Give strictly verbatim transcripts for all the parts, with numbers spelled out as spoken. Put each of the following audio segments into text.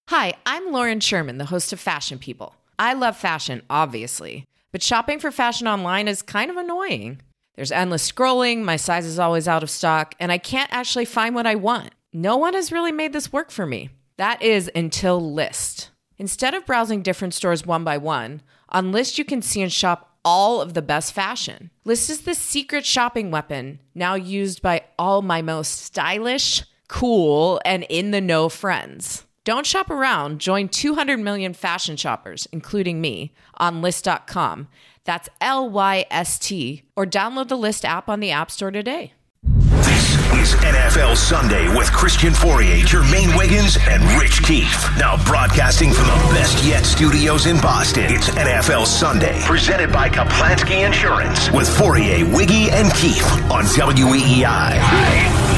Hi, I'm Lauren Sherman, the host of Fashion People. I love fashion, obviously, but shopping for fashion online is kind of annoying. There's endless scrolling, my size is always out of stock, and I can't actually find what I want. No one has really made this work for me. That is until Lyst. Instead of browsing different stores one by one, on Lyst you can see and shop all of the best fashion. Lyst is the secret shopping weapon, now used by all my most stylish, cool, and in-the-know friends. Don't shop around. Join two hundred million fashion shoppers, including me, on Lyst dot com. That's L Y S T. Or download the Lyst app on the App Store today. This is N F L Sunday with Christian Fauria, Jermaine Wiggins, and Rich Keefe. Now broadcasting from the Best Yet Studios in Boston, it's N F L Sunday, presented by Kaplansky Insurance, with Fauria, Wiggy, and Keefe on W E E I.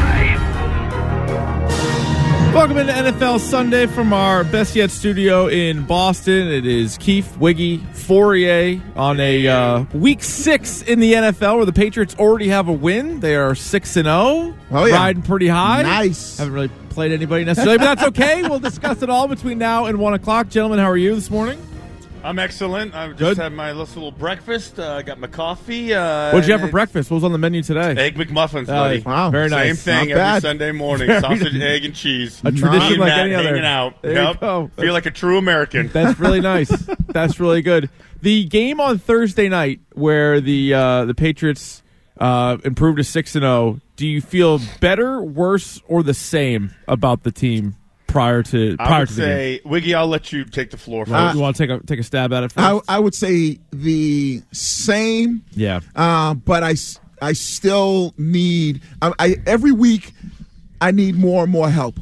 Welcome into N F L Sunday from our Best Yet studio in Boston. It is Keefe, Wiggy, Fauria on a uh, week six in the N F L where the Patriots already have a win. They are six and oh, oh yeah. riding pretty high. Nice. Haven't really played anybody necessarily, but that's okay. We'll discuss it all between now and one o'clock. Gentlemen, how are you this morning? I'm excellent. I just Good. had my little breakfast. I uh, got my coffee. Uh, What'd you have for breakfast? What was on the menu today? Egg McMuffins, buddy. Uh, wow. Very nice. Same thing Not every bad. Sunday morning. Very Sausage, nice. egg, and cheese. A tradition Eating like that, any other. hanging out. There yep. you go. Feel like a true American. That's really nice. That's really good. The game on Thursday night where the uh, the Patriots uh, improved to six and zero. Do you feel better, worse, or the same about the team prior to prior I would to the game? say, Wiggy, I'll let you take the floor first. Uh, you want to take a take a stab at it first? I, I would say the same, yeah. uh, but I, s- I still need I, I every week I need more and more help.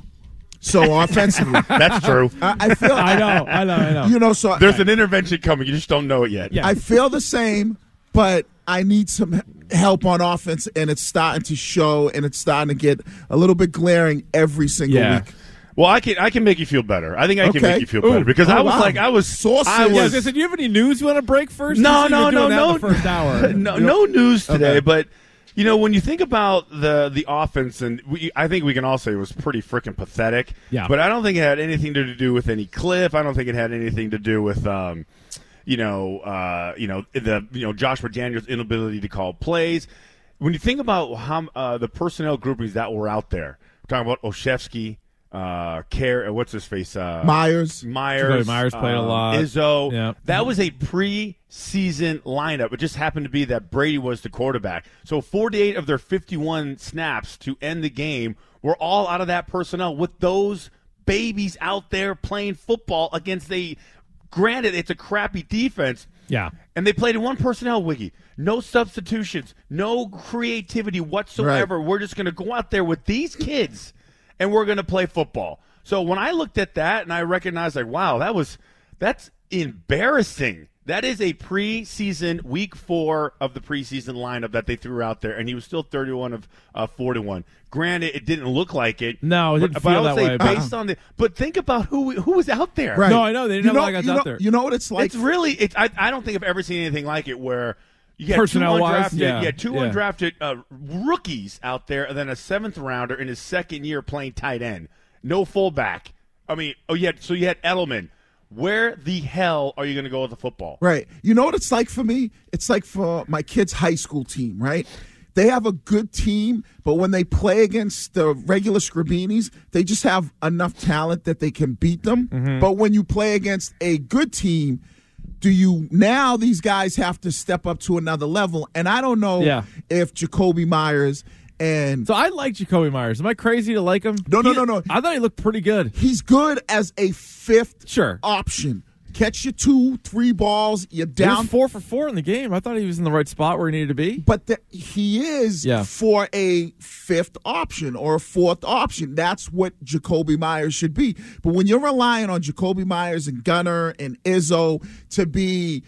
So offensively, That's true. I, I feel I know, I know, I know. you know. So There's an intervention coming. You just don't know it yet. Yeah. I feel the same, but I need some help on offense, and it's starting to show, and it's starting to get a little bit glaring every single Yeah. week. Well, I can I can make you feel better. I think I can Okay. make you feel Ooh. better because Oh, I was wow. like I was Saucy. I Yeah, was I said, do you have any news you want to break first? No, You said you no, were doing no, that no. in the first hour. no, no news today, Okay. but you know when you think about the the offense, and we, I think we can all say it was pretty freaking pathetic. Yeah. But I don't think it had anything to do with any cliff. I don't think it had anything to do with um, you know, uh, you know the you know Josh McDaniels' inability to call plays. When you think about how uh, the personnel groupings that were out there, we're talking about Olszewski. Uh, Care, what's his face? Uh, Myers. Myers. Myers played a um, lot. Izzo. Yeah. That was a preseason lineup. It just happened to be that Brady was the quarterback. So forty-eight of their fifty-one snaps to end the game were all out of that personnel with those babies out there playing football against a, granted, it's a crappy defense. Yeah. And they played in one personnel, Wiggy. No substitutions, no creativity whatsoever. Right. We're just going to go out there with these kids and we're going to play football. So when I looked at that and I recognized, like, wow, that was that's embarrassing. That is a preseason week four of the preseason lineup that they threw out there, and he was still thirty-one of uh, forty-one. Granted, it didn't look like it. No, it didn't but, feel but I would that say way, but- based on the. But think about who who was out there. Right. No, I know. They didn't you have a know, lot of guys you out know, there. You know what it's like? It's really. It, I I don't think I've ever seen anything like it where. You had Personnel-wise, two undrafted, yeah, you had two yeah. undrafted uh, rookies out there, and then a seventh rounder in his second year playing tight end. No fullback. I mean, oh yeah. So you had Edelman. Where the hell are you going to go with the football? Right. You know what it's like for me? It's like for my kids' high school team, right? They have a good team, but when they play against the regular Scribinis, they just have enough talent that they can beat them. Mm-hmm. But when you play against a good team, do you now these guys have to step up to another level? And I don't know Yeah. if Jacoby Myers and So I like Jacoby Myers. Am I crazy to like him? No, no, He- no, no. I thought he looked pretty good. he's good as a fifth Sure. option. Catch your two, three balls, you're He down was four for four in the game. I thought he was in the right spot where he needed to be. But the, he is Yeah. for a fifth option or a fourth option. That's what Jacoby Myers should be. But when you're relying on Jacoby Myers and Gunner and Izzo to be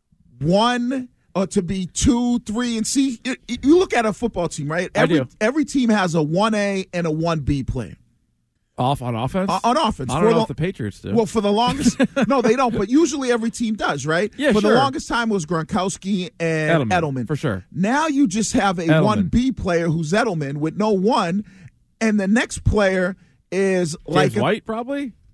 one or to be two, three, and see, you, you look at a football team, right? I Every, do. every team has a one A and a one B player. Off on offense? Uh, on offense. I don't For know the- if the Patriots do. Well, for the longest, no, they don't. But usually every team does, right? Yeah, For sure. the longest time, it was Gronkowski and Edelman, Edelman, for sure. Now you just have a Edelman. one B player who's Edelman with no one, and the next player is like James a- White, probably?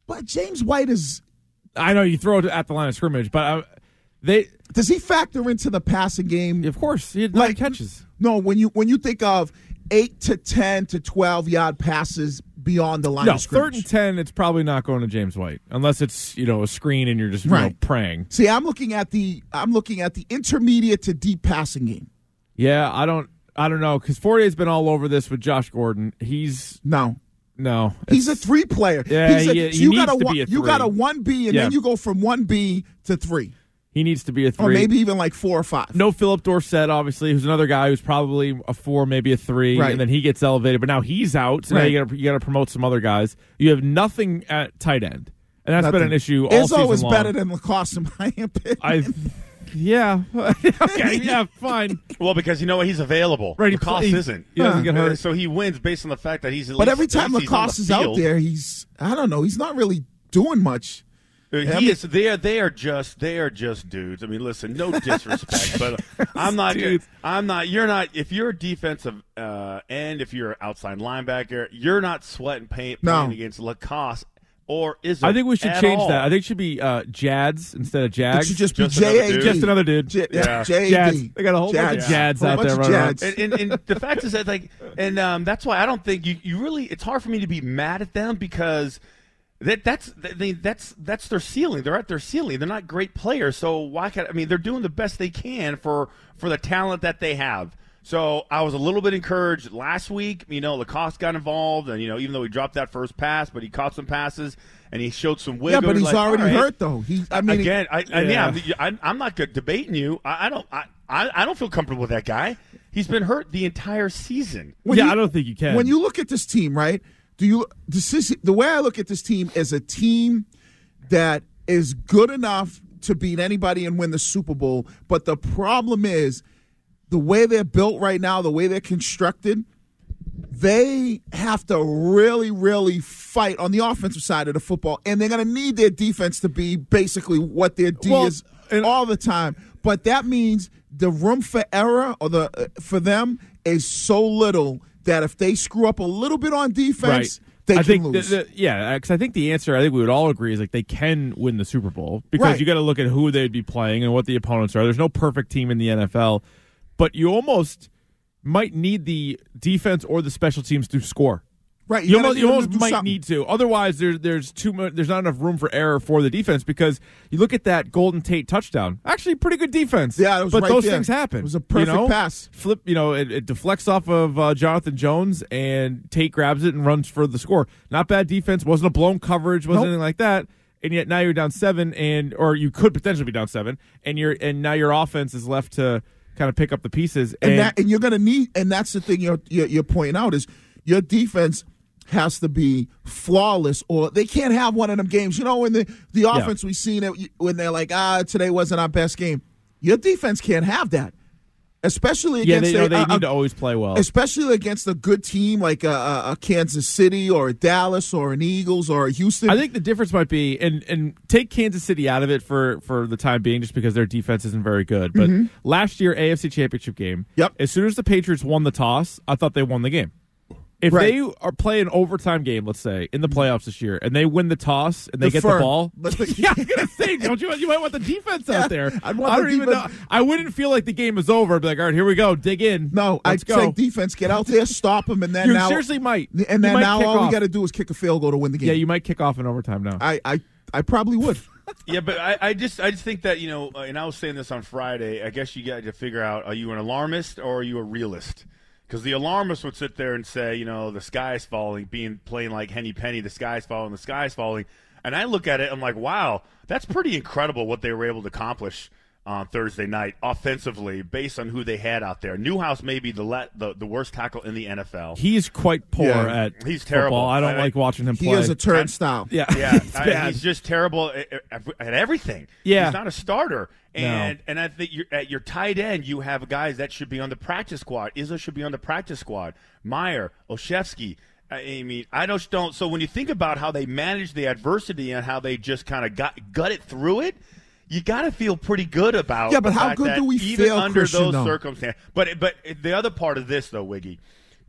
But James White is. I know you throw it at the line of scrimmage, but uh, they. Does he factor into the passing game? Of course, he had nine Like- catches. No, when you when you think of eight to ten to twelve yard passes beyond the line No, of scrimmage. third and ten, it's probably not going to James White unless it's you know a screen and you're just you know, Right. praying. See, I'm looking at the I'm looking at the intermediate to deep passing game. Yeah, I don't. I don't know because Fournier's been all over this with Josh Gordon. He's No. no. He's a it's- three player. Yeah, He's a, he- so he you needs got a to one, be a you got a three. one B and Yeah. then you go from one B to three. He needs to be a three. Or maybe even like four or five. No Philip Dorsett, obviously, who's another guy who's probably a four, maybe a three, Right. and then he gets elevated. But now he's out, so now Right. you got you got to promote some other guys. You have nothing at tight end, and that's been Nothing. an issue all Izzo season is long. better than Lacoste in my opinion. I, yeah, okay, yeah, fine. Well, because you know what? He's available. Right, he Lacoste play- isn't. he doesn't get Uh, hurt. So he wins based on the fact that he's at But least, every at time least he's on the Lacoste is out field. there, he's I don't know, he's not really doing much. Uh, Yeah, I he mean- is. They are. They are just. They are just dudes. I mean, listen. No disrespect, but I'm not. Dudes. I'm not. You're not. If you're a defensive uh, end, if you're an outside linebacker, you're not sweating paint No. playing against Lacoste or Izzo. I think we should at change all. that. I think it should be uh, Jads instead of Jags. It should just be Just another J A D. dude. Just another dude. J- Yeah. J A D. Jads. They got a whole bunch of Jads Whole out bunch there of running around. Jads. And, and, and the fact is that, like, and um, that's why I don't think you, you really. It's hard for me to be mad at them because that that's they, that's that's their ceiling. They're at their ceiling. They're not great players, so why can I mean they're doing the best they can for for the talent that they have. So I was a little bit encouraged last week. You know, Lacoste got involved, and you know, even though he dropped that first pass, but he caught some passes and he showed some wiggle. Yeah, but he's like, already all right. hurt though. He I mean Again, I, and Yeah. yeah, I, I'm not good debating you. I, I don't. I, I I don't feel comfortable with that guy. He's been hurt the entire season. when yeah, you- I don't think you can. When you look at this team, right? Do you this is the way I look at this team is a team that is good enough to beat anybody and win the Super Bowl, but the problem is the way they're built right now, the way they're constructed, they have to really, really fight on the offensive side of the football, and they're going to need their defense to be basically what their D Well, is and- all the time. But that means the room for error or the uh, for them is so little that if they screw up a little bit on defense, they I can think lose. The, the, yeah, because I think the answer, I think we would all agree, is like they can win the Super Bowl because Right. you got to look at who they'd be playing and what the opponents are. There's no perfect team in the N F L, but you almost might need the defense or the special teams to score. right? You gotta almost, need you them to almost do might something. need to. Otherwise, there's there's too much. There's not enough room for error for the defense because you look at that Golden Tate touchdown. Actually, pretty good defense. Yeah, it was but right those there. things happen. It was a you perfect know? pass. Flip. You know, it, it deflects off of uh, Jonathan Jones, and Tate grabs it and runs for the score. Not bad defense. Wasn't a blown coverage. Wasn't Nope. anything like that. And yet now you're down seven, and or you could potentially be down seven, and you're and now your offense is left to kind of pick up the pieces. and And, that and you're going to need and that's the thing you're, you're you're pointing out is your defense has to be flawless or they can't have one of them games. You know, when the the offense we've seen it when they're like, ah, today wasn't our best game. Your defense can't have that, especially yeah, against they, a, they a- need a- to always play well. especially against a good team like a, a, a Kansas City or a Dallas or an Eagles or a Houston. I think the difference might be, and and take Kansas City out of it for, for the time being, just because their defense isn't very good. But last year, A F C Championship game, Yep. as soon as the Patriots won the toss, I thought they won the game. If Right. they are playing an overtime game, let's say in the playoffs this year, and they win the toss and they get Defer. the ball, Let the- yeah, I'm gonna say, don't you? You might want the defense Yeah, out there. I'd want I the don't even know. defense- I wouldn't feel like the game is over. I'd be like, all right, here we go, dig in. no, let's I'd go. say defense, get out there, stop them, and then You now seriously might. and You then might now kick all off. we got to do is kick a field goal to win the game. Yeah, you might kick off in overtime now. I, I, I probably would. Yeah, but I, I just I just think that, you know, uh, and I was saying this on Friday, I guess you got to figure out, are you an alarmist or are you a realist? Because the alarmist would sit there and say, you know, the sky's falling, being playing like Henny Penny, the sky's falling, the sky's falling. And I look at it, I'm like, wow, that's pretty incredible what they were able to accomplish on Thursday night offensively based on who they had out there. Newhouse may be the let, the, the worst tackle in the N F L. He's quite poor Yeah. at He's terrible. football. I don't I- like watching him He play. is a turnstile. yeah, Yeah, it's I- bad. he's just terrible at, at, at everything. Yeah. He's not a starter. And No. and I think you're, at your tight end, you have guys that should be on the practice squad. Izzo should be on the practice squad. Meyer, Olszewski. I mean, I don't, don't. So when you think about how they managed the adversity and how they just kind of got gutted through it, you got to feel pretty good about. Yeah, but the how fact good that do we even feel, under Christian, those though? circumstances? But but the other part of this though, Wiggy, but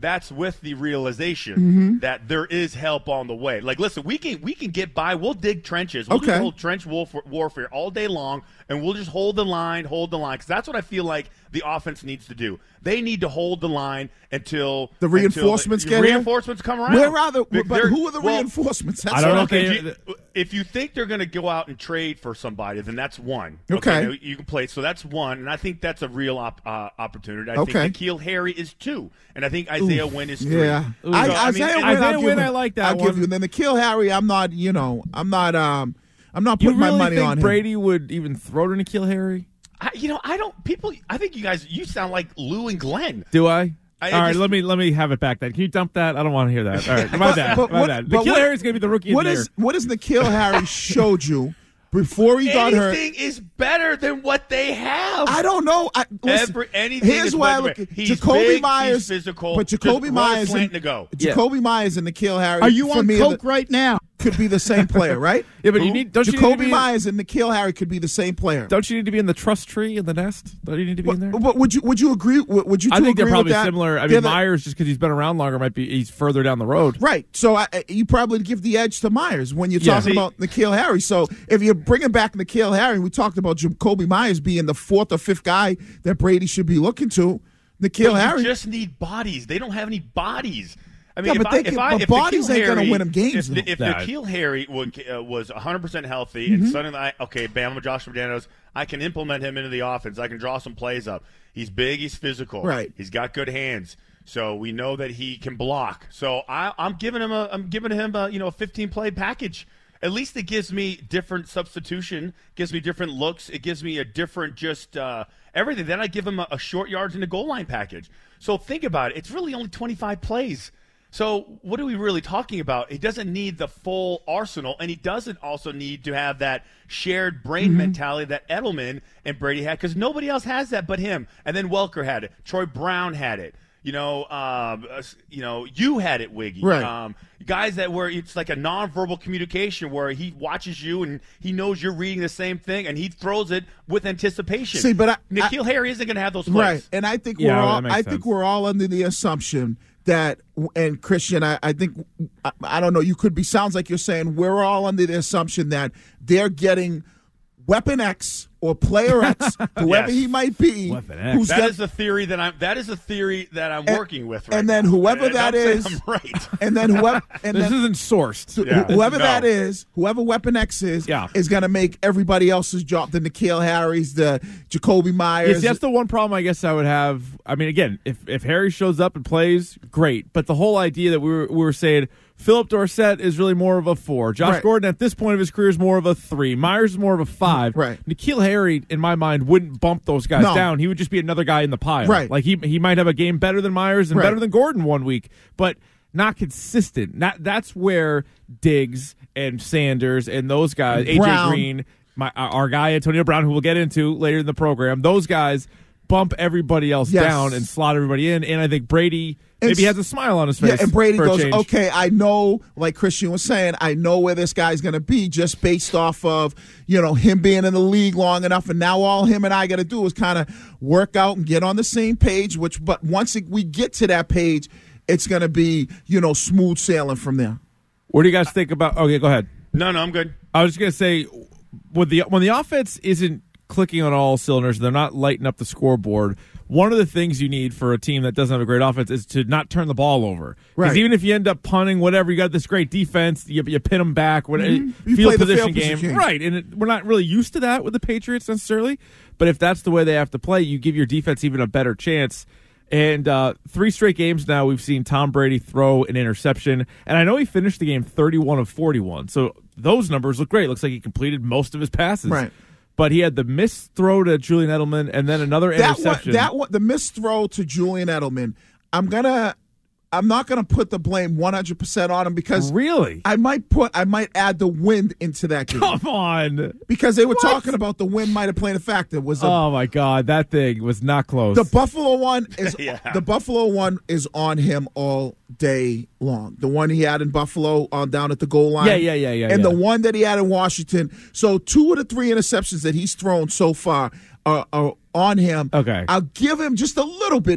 that's with the realization Mm-hmm. that there is help on the way. Like, listen, we can we can get by. We'll dig trenches. We'll Okay. do whole trench warfare, warfare all day long, and we'll just hold the line, hold the line, because that's what I feel like the offense needs to do. They need to hold the line until The reinforcements until get the here? reinforcements come around. Where are the? They're- But who are the well, reinforcements? That's I don't what know I'm- if Okay, they- if you, if you think they're going to go out and trade for somebody, then that's one. Okay. now you can play. So that's one, and I think that's a real op, uh, opportunity. I Okay. think N'Keal Harry is two, and I think Isaiah Wynn is three. Yeah, So, I, I mean, Isaiah it- Wynn, Isaiah I'll give Wynn, him- I like that I'll one. give you. And then the Kill Harry, I'm not. You know, I'm not. Um, I'm not You putting really my money think on him. Brady would even throw to N'Keal Harry? I, you know, I don't. People, I think you guys, you sound like Lou and Glenn. Do I? I All right, just- let me let me have it back then. Can you dump that? I don't want to hear that. All right, my But- bad. but my what- bad. but N'Keal what- Harry's going to be the rookie What of the is year. what is N'Keal Harry showed you before he got hurt? Anything is better than what they have. I don't know. I, listen, Every- anything here's is why I better. look at He's Jacoby big, he's Myers, physical, but just Jacoby run Myers slant and to go. Jacoby Myers and N'Keal Harry. Are you for on me, coke the- right now? could be the same player, right? Yeah, but you need don't you need to Jacoby be, Myers and N'Keal Harry could be the same player. don't you need to be in the trust tree in the nest? Don't you need to be in there? But would you would you agree? Would would you? Two I think they're agree probably with that? similar. I They're mean, the- Myers just because he's been around longer might be he's further down the road. Right. So I, I- you probably give the edge to Myers when you're Yeah. talking See- about N'Keal Harry. So if you're bringing back N'Keal Harry, we talked about Jacoby Myers being the fourth or fifth guy that Brady should be looking to. N'Keal But Harry. You just need bodies. They don't have any bodies. I Yeah, mean, but if they I, can- if I, but if bodies N'Keal ain't gonna Harry- win 'em games, If, though. if Nah. N'Keal Harry would, uh, was one hundred percent healthy Mm-hmm. and suddenly, okay, Bama Josh McDaniels, I can implement him into the offense. I can draw some plays up. He's big. He's physical. Right. He's got good hands. So we know that he can block. So I, I'm giving him a, I'm giving him a, you know, a fifteen play package. At least it gives me different substitution, gives me different looks. It gives me a different just uh, everything. Then I give him a, a short yards and a goal line package. So think about it. It's really only twenty-five plays. So what are we really talking about? He doesn't need the full arsenal, and he doesn't also need to have that shared brain mentality that Edelman and Brady had, because nobody else has that but him. And then Welker had it. Troy Brown had it. You know, um, uh, you know, you had it, Wiggy. Right. Um, guys that were, it's like a nonverbal communication where he watches you and he knows you're reading the same thing, and he throws it with anticipation. See, but I- N'Keal Harry isn't going to have those plays. Right, and I think Yeah, we're that all. makes I sense. think we're all under the assumption that, and Christian, I, I think, I, I don't know. You could be. Sounds like you're saying we're all under the assumption that they're getting Weapon X or Player X, whoever Yes. he might be, Weapon X. who's That got- is the theory that I'm. That is a theory that I'm And- working with. Right and then now. whoever And that I'm saying is- I'm right. and then whoever, and This then isn't sourced. Yeah. wh- whoever No. that is, whoever Weapon X is, Yeah. is going to make everybody else's job. The N'Keal Harry's, the Jacoby Myers. Yes, that's the one problem I guess I would have. I mean, again, if if Harry shows up and plays, great. But the whole idea that we were we were saying Philip Dorsett is really more of a four. Josh Right. Gordon at this point of his career is more of a three. Myers is more of a five. Right. N'Keal Harry, in my mind, wouldn't bump those guys No. down. He would just be another guy in the pile. Right. Like he he might have a game better than Myers and Right. better than Gordon one week, but not consistent. Not that's where Diggs and Sanders and those guys, A J Brown. Green, my our guy Antonio Brown, who we'll get into later in the program, those guys bump everybody else Yes. down and slot everybody in. And I think Brady maybe It's- has a smile on his face. Yeah, and Brady for a goes, change. okay, I know, like Christian was saying, I know where this guy's going to be just based off of, you know, him being in the league long enough. And now all him and I got to do is kind of work out and get on the same page, which, but once it, we get to that page, it's going to be, you know, smooth sailing from there. What do you guys think about? Okay, go ahead. No, no, I'm good. I was just gonna say, when the when the offense isn't clicking on all cylinders, they're not lighting up the scoreboard. One of the things you need for a team that doesn't have a great offense is to not turn the ball over. Because Right. even if you end up punting, whatever, you got this great defense, you, you pin them back, whatever, Mm-hmm. You field play the position field game, position game. right? And it, we're not really used to that with the Patriots necessarily. But if that's the way they have to play, you give your defense even a better chance. And uh, three straight games now, we've seen Tom Brady throw an interception. And I know he finished the game thirty-one of forty-one. So those numbers look great. Looks like he completed most of his passes. Right. But he had the missed throw to Julian Edelman and then another That one, interception. that one, the missed throw to Julian Edelman, I'm going to, I'm not going to put the blame one hundred percent on him because Really? I might put, I might add the wind into that game. Come on. Because they were talking about the wind might have played a factor. Was a, Oh, my God. That thing was not close. the Buffalo one is Yeah. the Buffalo one is on him all day long. The one he had in Buffalo on down at the goal line. Yeah, yeah, yeah, yeah, And yeah. the one that he had in Washington. So two of the three interceptions that he's thrown so far are, are on him. Okay. I'll give him just a little bit. It,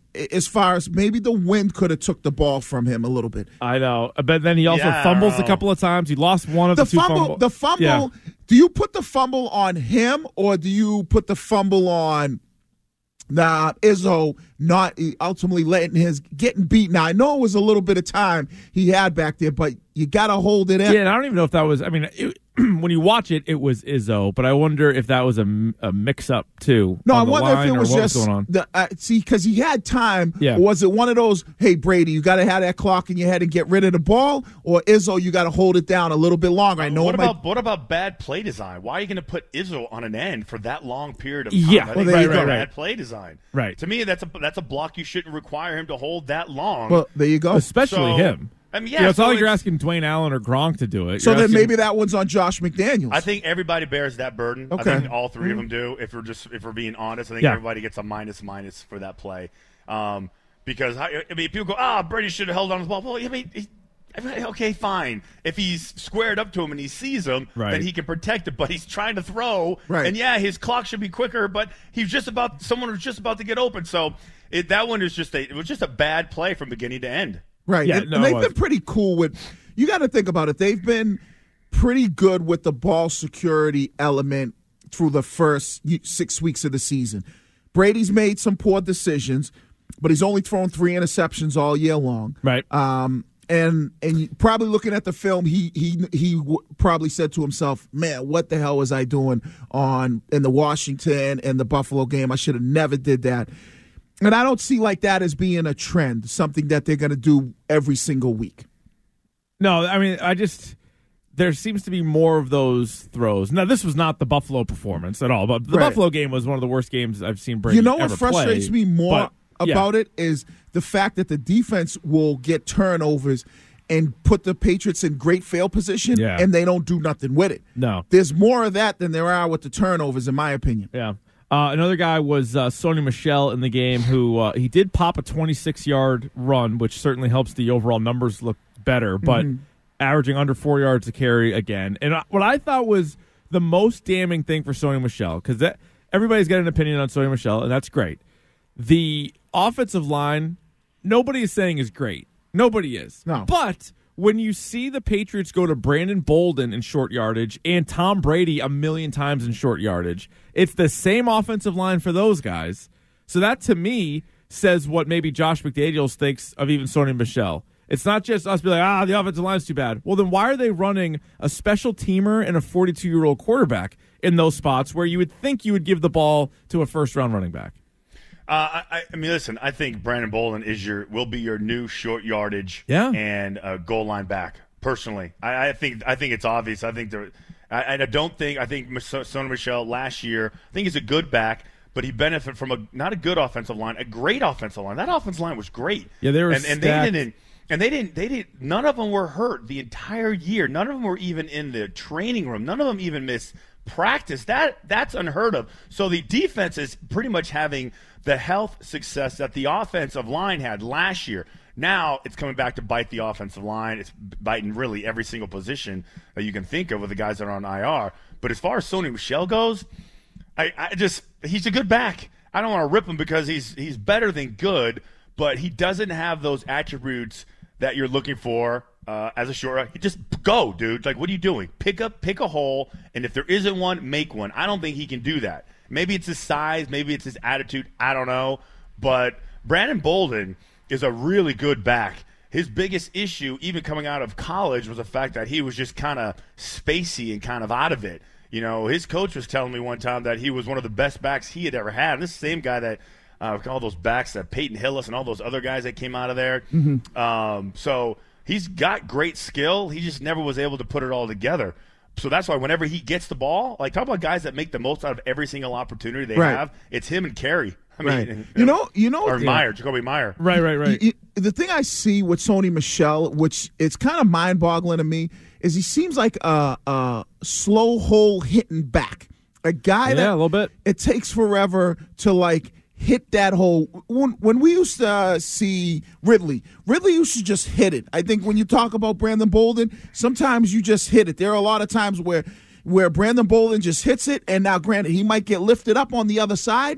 as far as maybe the wind could have took the ball from him a little bit. I know, but then he also Yeah, fumbles a couple of times. He lost one of the, The two fumble, fumbles. the fumble. Yeah. Do you put the fumble on him or do you put the fumble on Nah, Izzo not ultimately letting his getting beat? Now I know it was a little bit of time he had back there, but you got to hold it in. Yeah, and I don't even know if that was. I mean, it, when you watch it, it was Izzo, but I wonder if that was a, a mix-up too. No, I on the wonder if line it or was what just going on. the uh, see because he had time. Yeah. Or was it one of those? Hey Brady, you got to have that clock in your head and get rid of the ball, or Izzo, you got to hold it down a little bit longer. I know. What it about might, what about bad play design? Why are you going to put Izzo on an end for that long period of time? Yeah, I well, think there that's you go. bad play design. Right. To me, that's a that's a block you shouldn't require him to hold that long. well, there you go. Especially So, him. I mean, You yeah. know, it's so not like you're it's- asking Dwayne Allen or Gronk to do it. So You're then asking- maybe that one's on Josh McDaniels. I think everybody bears that burden. Okay. I think all 3 of them do. If we're just if we're being honest, I think Yeah. everybody gets a minus minus for that play. Um, because I, I mean, people go, ah, Brady should have held on to the ball. Well, I mean, he, I mean, okay, fine. If he's squared up to him and he sees him, Right. then he can protect it. But he's trying to throw, Right. and yeah, his clock should be quicker. But he's just about someone was just about to get open. So it, that one is just a it was just a bad play from beginning to end. Right. Yeah, and, no, and it they've was. been pretty cool with you got to think about it. They've been pretty good with the ball security element through the first six weeks of the season. Brady's made some poor decisions, but he's only thrown three interceptions all year long. Right. Um and and you- probably looking at the film, he he he w- probably said to himself, "Man, what the hell was I doing on in the Washington and the Buffalo game? I should have never did that." And I don't see like that as being a trend, something that they're going to do every single week. No, I mean, I just there seems to be more of those throws. Now, this was not the Buffalo performance at all, but the Right. Buffalo game was one of the worst games I've seen Brady You know what ever frustrates play. me more But, yeah. about it is the fact that the defense will get turnovers and put the Patriots in great field position, Yeah. and they don't do nothing with it. No. There's more of that than there are with the turnovers, in my opinion. Yeah. Uh, another guy was uh, Sony Michel in the game who uh, he did pop a twenty-six-yard run, which certainly helps the overall numbers look better, but Mm-hmm. averaging under four yards a carry again. And uh, what I thought was the most damning thing for Sony Michel, because that everybody's got an opinion on Sony Michel, and that's great. The offensive line, nobody is saying is great. Nobody is. No. But when you see the Patriots go to Brandon Bolden in short yardage and Tom Brady a million times in short yardage, it's the same offensive line for those guys. So that, to me, says what maybe Josh McDaniels thinks of even Sony Michel. It's not just us being like, ah, the offensive line's too bad. Well, then why are they running a special teamer and a forty-two-year-old quarterback in those spots where you would think you would give the ball to a first-round running back? Uh, I, I mean, listen. I think Brandon Bolden is your will be your new short yardage Yeah. and uh, goal line back. Personally, I, I think I think it's obvious. I think there, I, I don't think I think Sony Michel last year. I think he's a good back, but he benefited from a not a good offensive line, a great offensive line. That offensive line was great. Yeah, they were and, and they stacked. didn't. And they didn't. They didn't. None of them were hurt the entire year. None of them were even in the training room. None of them even missed practice. That that's unheard of. So the defense is pretty much having the health success that the offensive line had last year. Now it's coming back to bite the offensive line. It's biting really every single position that you can think of with the guys that are on I R. But as far as Sony Michel goes, I, I just he's a good back. I don't want to rip him because he's he's better than good, but he doesn't have those attributes that you're looking for uh, as a short. Just go, dude. Like, what are you doing? Pick up, pick a hole, and if there isn't one, make one. I don't think he can do that. Maybe it's his size, maybe it's his attitude. I don't know, but Brandon Bolden is a really good back. His biggest issue, even coming out of college, was the fact that he was just kind of spacey and kind of out of it. You know, his coach was telling me one time that he was one of the best backs he had ever had. And this is the same guy that uh, all those backs that Peyton Hillis and all those other guys that came out of there. Mm-hmm. Um, so he's got great skill. He just never was able to put it all together. So that's why whenever he gets the ball, like talk about guys that make the most out of every single opportunity they Right. have, it's him and Carey. I Right. mean, You know, you know, or yeah. Meyer, Jacoby Meyer. Right, right, right. Y- y- the thing I see with Sony Michel, which it's kind of mind-boggling to me, is he seems like a, a slow hole hitting back, a guy Yeah, that a little bit. it takes forever to like hit that hole. When, when we used to uh, see Ridley, Ridley used to just hit it. I think when you talk about Brandon Bolden, sometimes you just hit it. There are a lot of times where where Brandon Bolden just hits it, and now granted he might get lifted up on the other side,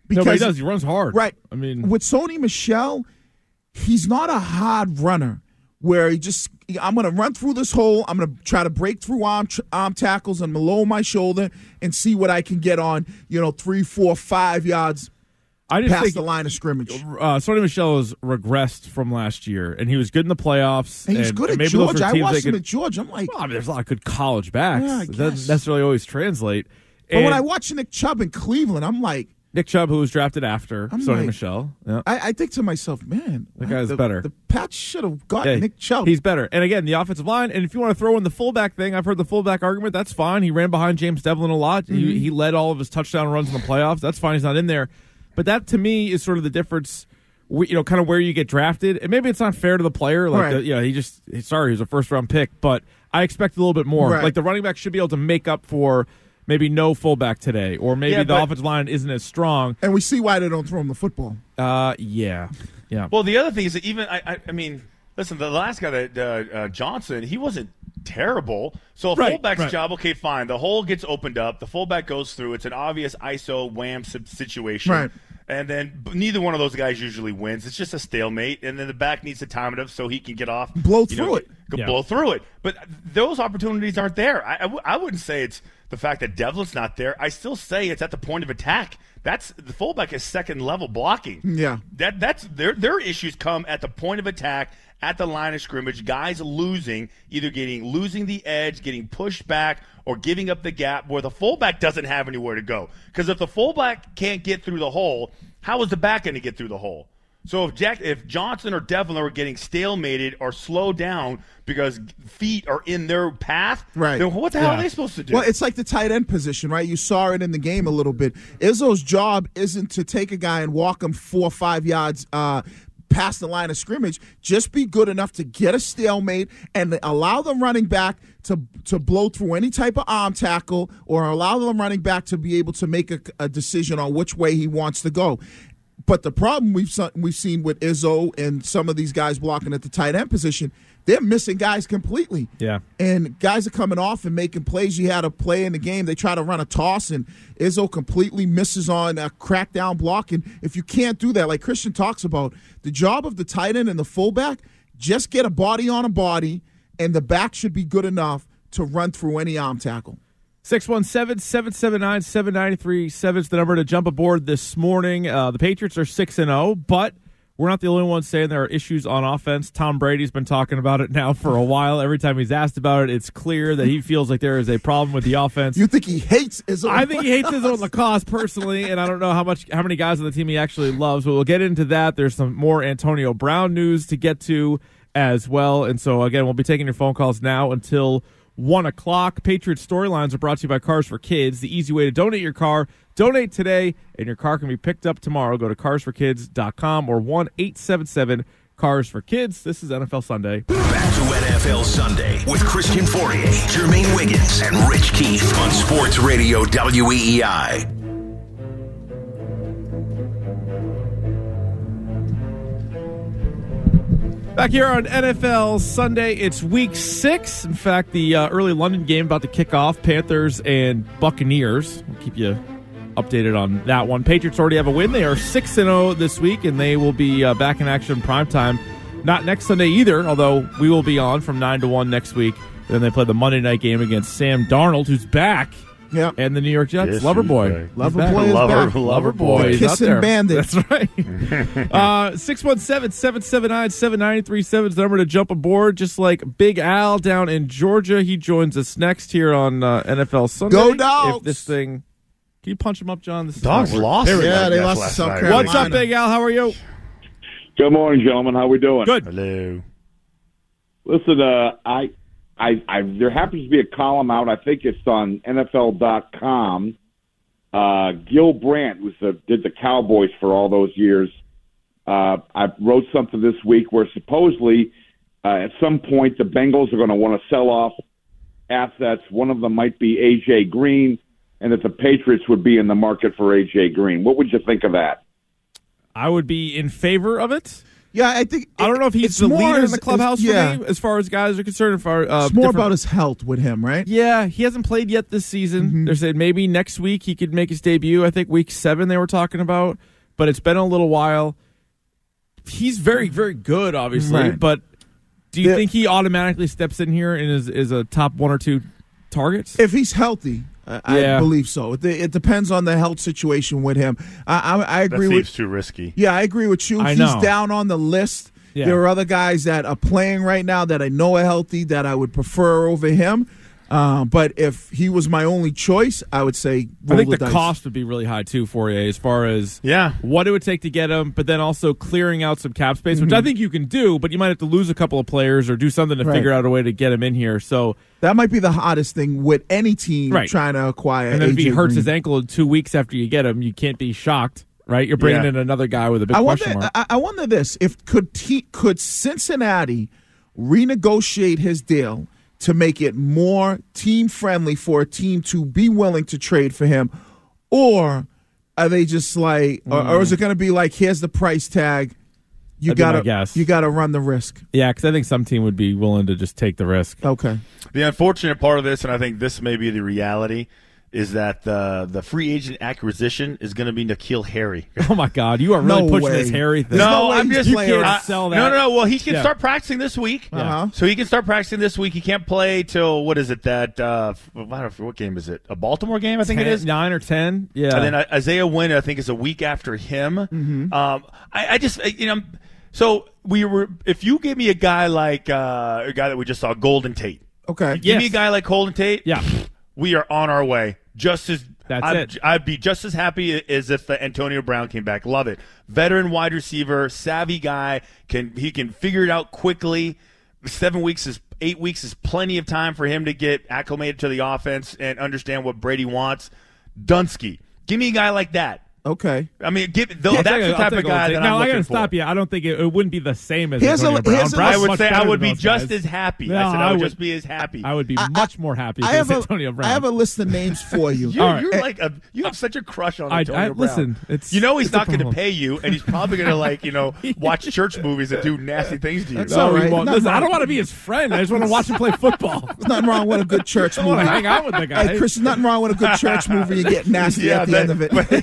Because, no, but he does. He runs hard. Right. I mean, with Sony Michel, he's not a hard runner where he just, I'm going to run through this hole. I'm going to try to break through arm, arm tackles and below my shoulder and see what I can get on, you know, three, four, five yards I just past think the line of scrimmage. Uh, Sony Michel has regressed from last year, and he was good in the playoffs. And he's and, good and at maybe those Georgia. were I teams watched they him could, at Georgia. I'm like, well, I mean, there's a lot of good college backs. Yeah, I it doesn't guess. necessarily always translate. but And when I watch Nick Chubb in Cleveland, I'm like, Nick Chubb, who was drafted after I'm Sony like- Michel, yeah. I, I think to myself, man, That guy's the, better. The Pats should have got Yeah, Nick Chubb. He's better. And again, the offensive line, and if you want to throw in the fullback thing, I've heard the fullback argument, that's fine. He ran behind James Devlin a lot. Mm-hmm. He, he led all of his touchdown runs in the playoffs. That's fine. He's not in there. But that, to me, is sort of the difference, you know, kind of where you get drafted. And maybe it's not fair to the player. Like, Right. the, you know, he just, sorry, he was a first-round pick. But I expect a little bit more. Right. Like, the running back should be able to make up for maybe no fullback today, or maybe Yeah, the but- offensive line isn't as strong. and we see why they don't throw him the football. Uh, yeah. Yeah. Well, the other thing is that even I, I, I mean, listen, the last guy that uh, uh, Johnson, he wasn't terrible. So a Right, fullback's right. job, okay, fine. The hole gets opened up. The fullback goes through. It's an obvious I S O wham si- situation. Right. And then but neither one of those guys usually wins. It's just a stalemate. And then the back needs to time it up so he can get off. Blow you know, through it. Go Yeah. blow through it. But those opportunities aren't there. I, I, w- I wouldn't say it's the fact that Devlin's not there. I still say it's at the point of attack. That's the fullback is second level blocking. Yeah. That that's their their issues come at the point of attack, at the line of scrimmage, guys losing, either getting losing the edge, getting pushed back, or giving up the gap where the fullback doesn't have anywhere to go. Because if the fullback can't get through the hole, how is the back going to get through the hole? So if Jack, if Johnson or Devlin are getting stalemated or slowed down because feet are in their path, Right. then what the hell Yeah. are they supposed to do? Well, it's like the tight end position, right? You saw it in the game a little bit. Izzo's job isn't to take a guy and walk him four or five yards uh, past the line of scrimmage. Just be good enough to get a stalemate and allow the running back to to blow through any type of arm tackle, or allow the running back to be able to make a, a decision on which way he wants to go. But the problem we've se- we've seen with Izzo and some of these guys blocking at the tight end position, they're missing guys completely. Yeah. And guys are coming off and making plays. You had a play in the game. They try to run a toss, and Izzo completely misses on a crackdown block. And if you can't do that, like Christian talks about, the job of the tight end and the fullback, just get a body on a body, and the back should be good enough to run through any arm tackle. six one seven, seven seven nine, seven nine three seven is the number to jump aboard this morning. Uh, the Patriots are six and oh, but we're not the only ones saying there are issues on offense. Tom Brady's been talking about it now for a while. Every time he's asked about it, it's clear that he feels like there is a problem with the offense. You think he hates Izzo? I think he hates his own Lacoste personally, and I don't know how much, how many guys on the team he actually loves, but we'll get into that. There's some more Antonio Brown news to get to as well. And so, again, we'll be taking your phone calls now until one o'clock. Patriots Storylines are brought to you by Cars for Kids, the easy way to donate your car. Donate today, and your car can be picked up tomorrow. Go to cars for kids dot com or one eight seven seven cars for kids. This is N F L Sunday. Back to N F L Sunday with Christian Fourier, Jermaine Wiggins, and Rich Keefe on Sports Radio W E E I. Back here on N F L Sunday, it's week six. In fact, the uh, early London game about to kick off, Panthers and Buccaneers. We'll keep you updated on that one. Patriots already have a win. They are six and oh this week, and they will be uh, back in action primetime. Not next Sunday either, although we will be on from nine to one next week. Then they play the Monday night game against Sam Darnold, who's back. Yeah. And the New York Jets. Yes, Lover he's boy. back. Lover He's boy back. is Lover- back. lover boy. He's out Kissing there. bandits. That's right. uh, six one seven, seven seven nine, seven nine three seven is the number to jump aboard. Just like Big Al down in Georgia. He joins us next here on uh, N F L Sunday. Go Dogs! If this thing... Can you punch him up, John? This is Dogs not working. lost. There we go. Yeah, they Yes, lost to last South night. Carolina. What's up, Big Al? How are you? Good morning, gentlemen. How we doing? Good. Hello. Listen, uh, I, I, I, there happens to be a column out. I think it's on N F L dot com. Uh, Gil Brandt, who did the Cowboys for all those years, uh, I wrote something this week where supposedly uh, at some point the Bengals are going to want to sell off assets. One of them might be A J Green, and that the Patriots would be in the market for A J Green. What would you think of that? I would be in favor of it. Yeah, I think I don't know if he's it's the more leader in as- the clubhouse as- yeah. for me, as far as guys are concerned. As far, uh, It's more different- about his health with him, right? Yeah, he hasn't played yet this season. Mm-hmm. They're saying maybe next week he could make his debut. I think week seven they were talking about, but it's been a little while. He's very, very good, obviously, Right. but do you Yeah. think he automatically steps in here and is, is a top one or two targets? If he's healthy, I, Yeah. I believe so. It, it depends on the health situation with him. I, I, I That agree seems with. too risky. Yeah, I agree with you. I He's know. down on the list. Yeah. There are other guys that are playing right now that I know are healthy that I would prefer over him. Uh, but if he was my only choice, I would say I roll think the, the dice. cost would be really high too for you, as far as Yeah. what it would take to get him, but then also clearing out some cap space, which I think you can do, but you might have to lose a couple of players or do something to Right. figure out a way to get him in here. So, That might be the hottest thing with any team Right. trying to acquire. and then if he A J hurts Green. his ankle in two weeks after you get him, you can't be shocked, right? You're bringing Yeah. in another guy with a big I question wonder. mark. I, I wonder this: if could te- could Cincinnati renegotiate his deal to make it more team friendly for a team to be willing to trade for him, or are they just like, or, or is it going to be like, here's the price tag, you That'd be my gotta, guess. you gotta run the risk? Yeah, because I think some team would be willing to just take the risk. Okay. The unfortunate part of this, and I think this may be the reality, is that the the free agent acquisition is going to be N'Keal Harry. Oh my God, you are really No pushing way. this Harry thing. There's no way I'm he's just you playing. can't I- sell that. No, no, no. Well, he can Yeah. start practicing this week. Uh-huh. So he can start practicing this week. He can't play till what is it? That uh, I don't know what game is it? A Baltimore game, I think Ten- it is. nine or ten. Yeah, And then uh, Isaiah Wynn, I think, is a week after him. Mm-hmm. Um, I, I just, you know, so we were. If you give me a guy like uh, a guy that we just saw, Golden Tate. Okay. Give me a Yes. guy like Golden Tate. yeah. We are on our way. Just as That's I'd, it. I'd be just as happy as if uh, Antonio Brown came back. Love it. Veteran wide receiver, savvy guy. Can he can figure it out quickly. Seven weeks is eight weeks is plenty of time for him to get acclimated to the offense and understand what Brady wants. Dunsky, give me a guy like that. Okay. I mean, give th- I'll that's take a- the I'll type take of a guy take. that Now I'm I gotta looking stop for. you. I don't think it, it wouldn't be the same as Here's a- Antonio Brown. here's a- Brown's I would much say I better would than be those just guys. as happy. No, I said I, I would would- just be as happy. I would be I- much more happy if I it have was a, Antonio Brown. I have a list of names for you. You're, All right. you're like a you have such a crush on I- Antonio I- Brown. listen, it's- you know he's it's a not going to problem. pay you, and he's probably going to like you know watch church movies and do nasty things to you. That's No, all he right. won't. Nothing Listen, I wrong. don't want to be his friend. I just want to watch him play football. There's nothing wrong with a good church I want movie. to hang out with the guy. Hey, Chris, there's nothing wrong with a good church movie. You get nasty Yeah, at the that- end of it.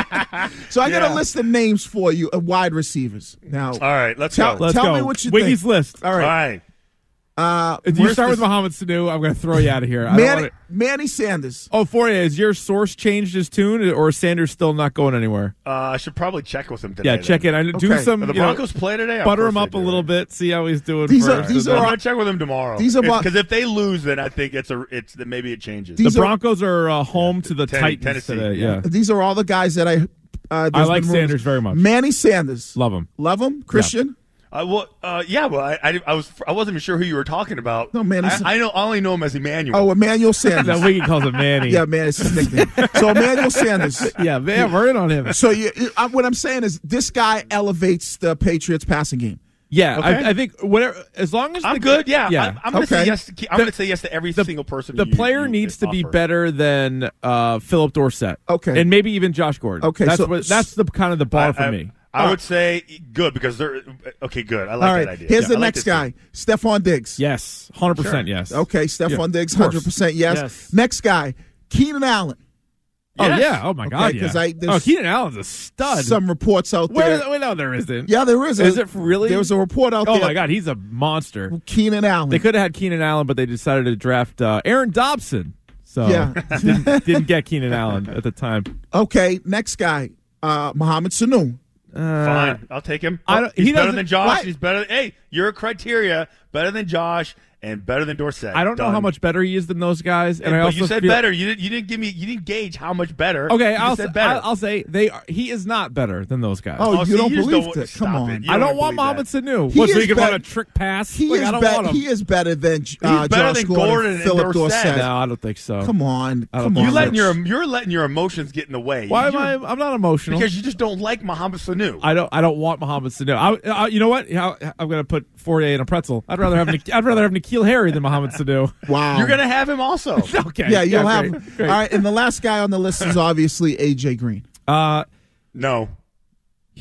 So I got Yeah. a list of names for you of wide receivers. Now, All right, let's Tell- go. Let's Tell go. me what you Wiggy's think. list. all All right. right. Uh, If you Where's start with this- Mohamed Sanu, I'm going to throw you out of here. I don't Manny, wanna- Manny Sanders. Oh, Fourier, has your source changed his tune, or is Sanders still not going anywhere? Uh, I should probably check with him today. Yeah, check then. in. I do Okay. some. Are the you know, Broncos play today? Of butter course him they up a do. little bit, see how he's doing. These are- first. these I'm are- gonna check with him tomorrow. These are about- because if they lose, then I think it's a it's that maybe it changes. These the are- Broncos are uh, home to the Ten- Titans Tennessee, today. yeah. Yeah, These are all the guys that I. Uh, I there's like been rumors. Sanders very much. Manny Sanders. Love him. Love him. Christian. Uh, well, uh, yeah, well, I, I, I was I wasn't even sure who you were talking about. No, man, I, it's- I know I only know him as Emmanuel. Oh, Emmanuel That Sanders. Wiggy calls him Manny. Yeah, man, it's his nickname. So Emmanuel Sanders. yeah, man, we're in on him. So you, you- uh, what I'm saying is, this guy elevates the Patriots' passing game. Yeah, Okay. I, I think whatever. As long as I'm the, good. Yeah, yeah. I'm, I'm gonna Okay. say yes. To, I'm The- gonna say yes to every the- single person. the you- player you needs to be offer. better than uh, Philip Dorsett. Okay. and maybe even Josh Gordon. Okay, that's so- what that's the kind of the bar I, for I, me. I would say good because they're okay. Good. I like All right. that idea. Here's Yeah, the I like next this guy, team. Stephon Diggs. Yes, hundred percent. Sure. Yes. Okay, Stephon Yeah, Diggs, of course. hundred percent yes. Yes. Next guy, Keenan Allen. Oh Yes. yeah. Oh my Okay, God. Yeah. 'cause I- there's oh, Keenan Allen's a stud. Some reports out Where? there. Wait, no, there isn't. Yeah, there is. Is A- it really? There was a report out Oh there. my God, he's a monster. Keenan Allen. They could have had Keenan Allen, but they decided to draft uh, Aaron Dobson. So Yeah. didn't, didn't get Keenan Allen at the time. Okay, next guy, uh, Mohamed Sanu. Fine, I'll take him. I don't- He's he better doesn't- than Josh. what? He's better. Hey, your criteria better than Josh and better than Dorsett. I don't know Done. how much better he is than those guys, and But I also you said feel, better. You didn't. You didn't give me. You didn't gauge how much better. Okay, you I'll said say, better. I'll, I'll say they are. He is not better than those guys. Oh, Oh, you see, don't you just believe don't- that? stop Come it. on. You I don't don't wanna want believe Mohamed that. Sanu. He What, so is he can bet- run a trick pass? He Like, is I don't bet- want him. He is better than uh, He's better Josh than Gordon, Gordon and Philip Dorsett. Dorsett. No, I don't think so. Come on, I don't come think on. You letting Rich. your you're letting your emotions get in the way. Why am You're- I? I'm not emotional. Because you just don't like Mohamed Sanu. I don't. I don't want Mohamed Sanu. I, I, you know what? How- I'm going to put Fourier in a pretzel. I'd rather have. Nik- I'd rather have N'Keal Harry than Mohamed Sanu. Wow. You're gonna have him also. Okay. Yeah, you'll have. great, great. All right, and the last guy on the list is obviously A J Green. Uh, No.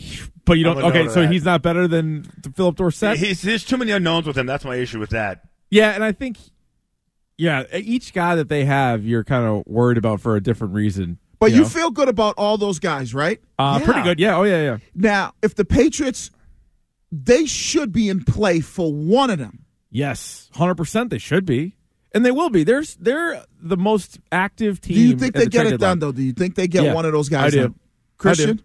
But you don't. I'm a no Okay, to so that. he's not better than Philip Dorsett. He's, there's too many unknowns with him. That's my issue with that. Yeah, and I think, yeah, each guy that they have, you're kind of worried about for a different reason. But you know? feel good about all those guys, right? uh, Yeah. pretty good. Yeah. Oh yeah, yeah. Now, if the Patriots, they should be in play for one of them. Yes, hundred percent. They should be, and they will be. They're they're the most active team. Do you think at they the get trade it done, deadline. though? Do you think they get Yeah, one of those guys I do. done? Christian?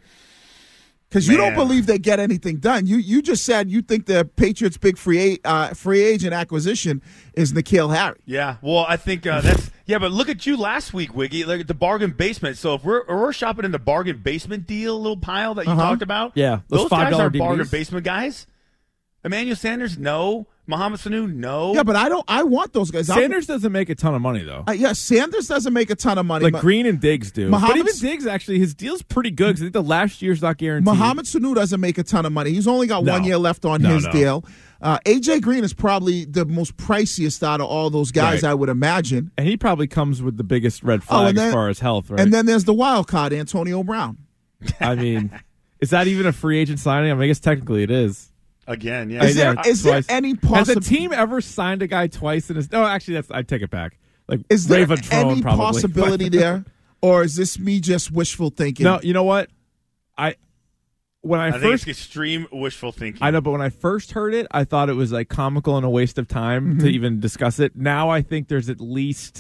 Because you don't Man. believe they get anything done. You you just said you think the Patriots' big free a, uh, free agent acquisition is N'Keal Harry. Yeah, well, I think uh, that's yeah, but look at you last week, Wiggy, like at the bargain basement. So if we're if we're shopping in the bargain basement deal little pile that you Uh-huh. talked about, Yeah, those those, five guys dollar aren't bargain D V Ds. basement guys. Emmanuel Sanders, no. Mohamed Sanu, no. Yeah, but I don't. I want those guys. I'm- Sanders doesn't make a ton of money though. Uh, yeah, Sanders doesn't make a ton of money. Like but Green and Diggs do, but Mohamed- even Diggs actually, his deal's pretty good because I think the last year's not guaranteed. Mohamed Sanu doesn't make a ton of money. He's only got No. one year left on No, his no. deal. Uh, A J Green is probably the most priciest out of all those guys, Right. I would imagine. and he probably comes with the biggest red flag Oh, and then- as far as health, right? And then there's the wild card, Antonio Brown. I mean, is that even a free agent signing? I mean, I guess technically it is. Again, yeah. Is there, Yeah, is there twice. any Has a possibility? team ever signed a guy twice in his? No, actually, that's I take it back. Like Is there Raven Trone, any probably. possibility there, or is this me just wishful thinking? No, you know what? I when I, I think first it's extreme wishful thinking. I know, but when I first heard it, I thought it was like comical and a waste of time Mm-hmm. to even discuss it. Now I think there's at least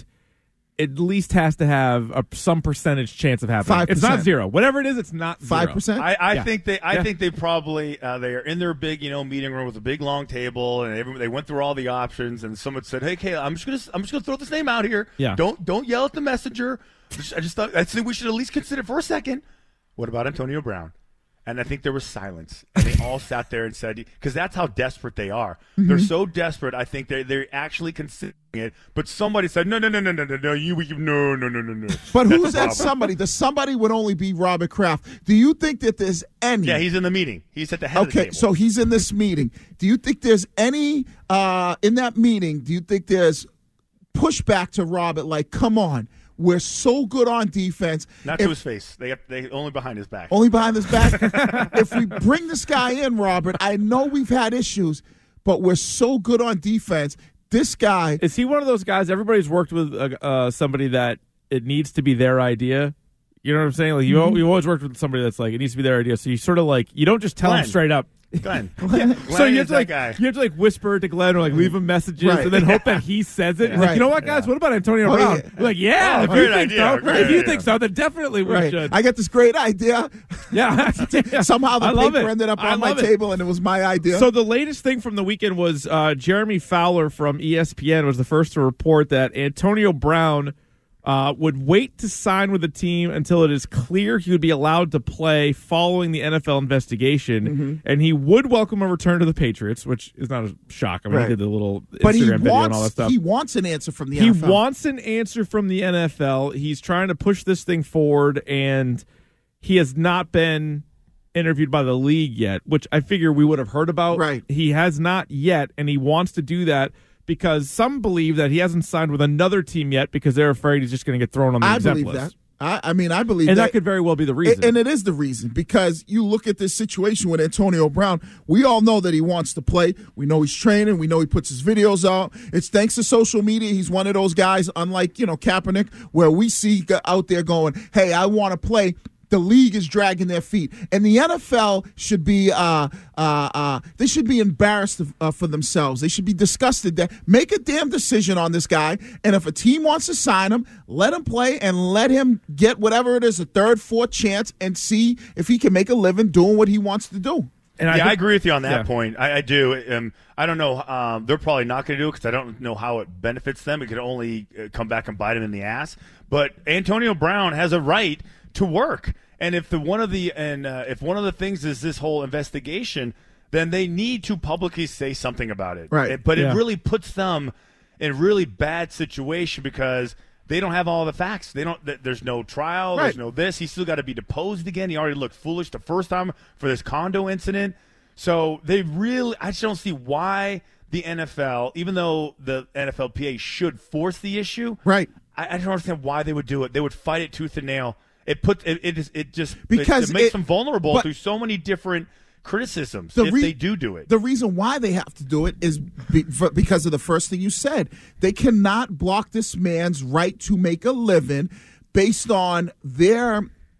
at least has to have a, some percentage chance of happening. Five It's not percent. zero. Whatever it is, it's not zero. Five percent. I, I Yeah. think they. I Yeah. think they probably uh, they are in their big, you know, meeting room with a big long table, and everyone, they went through all the options. And someone said, "Hey, Kayla, I'm just gonna, I'm just gonna throw this name out here. Yeah. Don't, don't yell at the messenger. I just thought, I think we should at least consider for a second. What about Antonio Brown?" And I think there was silence, and they all sat there and said, because that's how desperate they are. Mm-hmm. They're so desperate. I think they they're actually considering it. But somebody said, "No, no, no, no, no, no, no, you, we, no, no, no, no, no." But That's who's the that problem. somebody? The somebody would only be Robert Kraft. Do you think that there's any? Yeah, he's in the meeting. He's at the head of the Okay, table. so he's in this meeting. Do you think there's any uh, in that meeting? Do you think there's pushback to Robert? Like, come on, we're so good on defense. Not If- to his face. They they only behind his back. only behind his back. If we bring this guy in, Robert, I know we've had issues, but we're so good on defense. This guy, Is he one of those guys? Everybody's worked with uh, uh, somebody that it needs to be their idea. You know what I'm saying? Like you, Mm-hmm. you always worked with somebody that's like it needs to be their idea. So you sort of like you don't just tell Glenn. them straight up. Glenn. so Glenn you have is to like that guy. you have to like whisper to Glenn or like leave him messages Right. and then hope that he says it. He's like, Right. you know what, guys? What about Antonio Oh, Brown? yeah. We're like, yeah, Oh, if great you think idea, so, great if you idea. think so, then definitely we right? should. I got this great idea. yeah. Somehow the I love paper it. ended up I on my love it. table, and it was my idea. So the latest thing from the weekend was uh, Jeremy Fowler from E S P N was the first to report that Antonio Brown uh, would wait to sign with the team until it is clear he would be allowed to play following the N F L investigation, Mm-hmm. and he would welcome a return to the Patriots, which is not a shock. I mean, Right. he did the little Instagram but he video and all that wants stuff. he wants an answer from the He N F L. wants an answer from the N F L. He's trying to push this thing forward, and he has not been interviewed by the league yet, which I figure we would have heard about. Right. He has not yet, and he wants to do that because some believe that he hasn't signed with another team yet because they're afraid he's just going to get thrown on the I exempt believe list. that. I, I mean, I believe And that. that could very well be the reason. And it is the reason, because you look at this situation with Antonio Brown. We all know that he wants to play. We know he's training. We know he puts his videos out. It's thanks to social media. He's one of those guys, unlike, you know, Kaepernick, where we see g- out there going, hey, I want to play. The league is dragging their feet, and the N F L should be uh, uh, uh, they should be embarrassed of, uh, for themselves. They should be disgusted. That make a damn decision on this guy, and if a team wants to sign him, let him play and let him get whatever it is, a third, fourth chance, and see if he can make a living doing what he wants to do. and yeah, I, think- agree with you on that yeah. point. I, I do. Um, I don't know. Um, they're probably not going to do it because I don't know how it benefits them. It could only uh, come back and bite them in the ass. But Antonio Brown has a right to work, and if the one of the and uh, if one of the things is this whole investigation, then they need to publicly say something about it. Right. It- but Yeah. it really puts them in a really bad situation because they don't have all the facts. They don't. th- There's no trial. There's Right. no this. He's still got to be deposed again. He already looked foolish the first time for this condo incident. So they really, I just don't see why the N F L, even though the N F L P A should force the issue, Right. I, I don't understand why they would do it. They would fight it tooth and nail, it puts it it, is, it just because it, it makes it, them vulnerable but, through so many different criticisms the if re- they do do it. The reason why they have to do it is be, for, because of the first thing you said. They cannot block this man's right to make a living based on their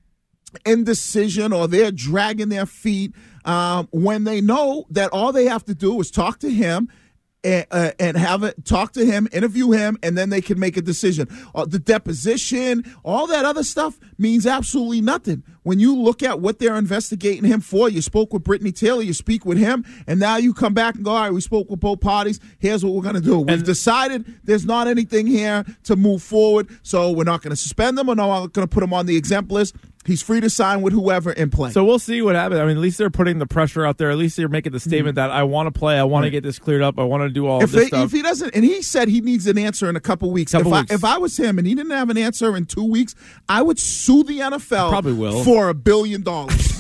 indecision or they're dragging their feet um, when they know that all they have to do is talk to him and, uh, and have it talk to him, interview him, and then they can make a decision. Uh, the deposition, all that other stuff means absolutely nothing. When you look at what they're investigating him for, you spoke with Brittany Taylor, you speak with him, and now you come back and go, all right, we spoke with both parties. Here's what we're going to do. We've And- decided there's not anything here to move forward, so we're not going to suspend them or not going to put him on the exempt list. He's free to sign with whoever in play. So we'll see what happens. I mean, at least they're putting the pressure out there. At least they're making the statement that I want to play. I want to get this cleared up. I want to do all if, of this they, stuff. if he doesn't, and he said he needs an answer in a couple weeks. Couple if, weeks. I, if I was him and he didn't have an answer in two weeks, I would sue the N F L Probably will. for a billion dollars.